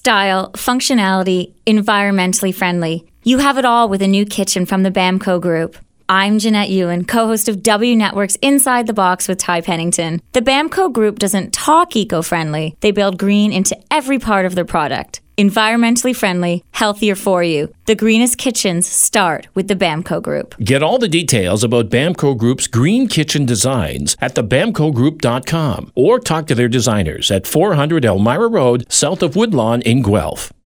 style, functionality, environmentally friendly. You have it all with a new kitchen from the Bamco Group. I'm Jeanette Ewan, co-host of W Network's Inside the Box with Ty Pennington. The Bamco Group doesn't talk eco-friendly. They build green into every part of their product. Environmentally friendly, healthier for you. The greenest kitchens start with the Bamco Group. Get all the details about Bamco Group's green kitchen designs at thebamcogroup.com or talk to their designers at 400 Elmira Road, south of Woodlawn in Guelph.